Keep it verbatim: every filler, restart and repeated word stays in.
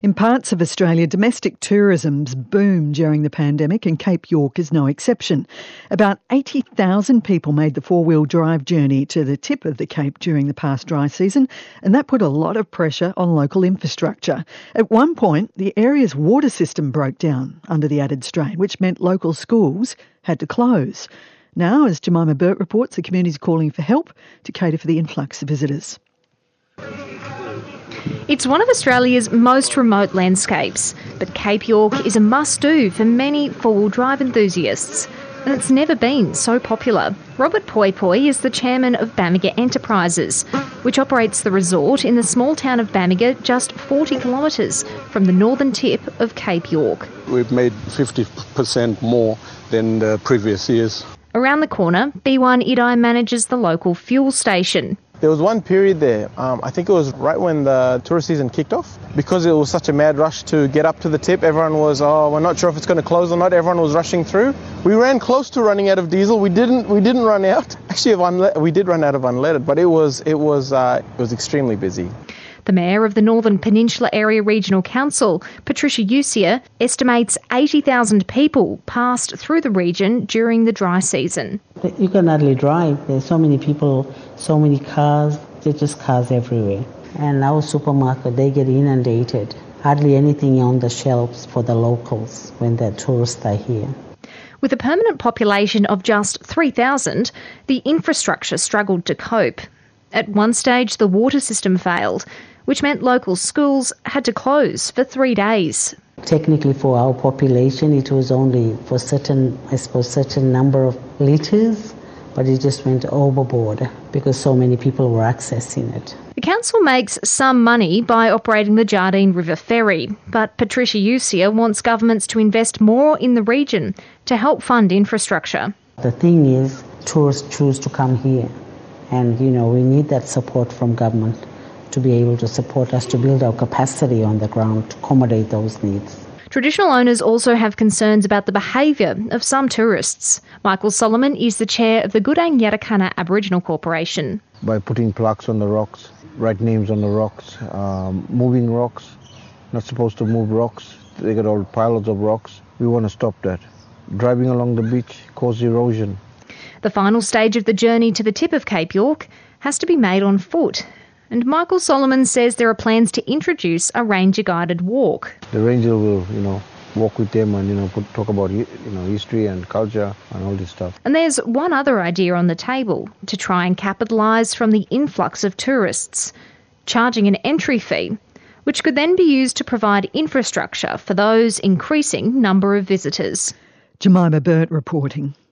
In parts of Australia, domestic tourism's boomed during the pandemic, and Cape York is no exception. About eighty thousand people made the four-wheel drive journey to the tip of the Cape during the past dry season, and that put a lot of pressure on local infrastructure. At one point, the area's water system broke down under the added strain, which meant local schools had to close. Now, as Jemima Burt reports, the community is calling for help to cater for the influx of visitors. It's one of Australia's most remote landscapes, but Cape York is a must-do for many four-wheel drive enthusiasts, and it's never been so popular. Robert Poi Poi is the chairman of Bamaga Enterprises, which operates the resort in the small town of Bamaga, just forty kilometres from the northern tip of Cape York. We've made fifty percent more than the previous years. Around the corner, B one Idai manages the local fuel station. There was one period there, um, I think it was right when the tourist season kicked off, because it was such a mad rush to get up to the tip. Everyone was, oh, we're not sure if it's going to close or not. Everyone was rushing through. We ran close to running out of diesel. We didn't. We didn't run out. Actually, of unle- we did run out of unleaded, but it was it was uh, it was extremely busy. The Mayor of the Northern Peninsula Area Regional Council, Patricia Usia, estimates eighty thousand people passed through the region during the dry season. You can hardly drive. There's so many people, so many cars. There's just cars everywhere. And our supermarket, they get inundated. Hardly anything on the shelves for the locals when the tourists are here. With a permanent population of just three thousand, the infrastructure struggled to cope. At one stage, the water system failed, which meant local schools had to close for three days. Technically, for our population, it was only for certain, I suppose, certain number of litres, but it just went overboard because so many people were accessing it. The council makes some money by operating the Jardine River Ferry, but Patricia Usia wants governments to invest more in the region to help fund infrastructure. The thing is, tourists choose to come here, and, you know, we need that support from government to be able to support us to build our capacity on the ground to accommodate those needs. Traditional owners also have concerns about the behaviour of some tourists. Michael Solomon is the chair of the Gudang Yarakana Aboriginal Corporation. By putting plaques on the rocks, write names on the rocks, um, moving rocks, not supposed to move rocks, they got all piles of rocks. We want to stop that. Driving along the beach causes erosion. The final stage of the journey to the tip of Cape York has to be made on foot. And Michael Solomon says there are plans to introduce a ranger-guided walk. The ranger will, you know, walk with them and, you know, put, talk about, you know, history and culture and all this stuff. And there's one other idea on the table to try and capitalise from the influx of tourists, charging an entry fee, which could then be used to provide infrastructure for those increasing number of visitors. Jemima Burt reporting.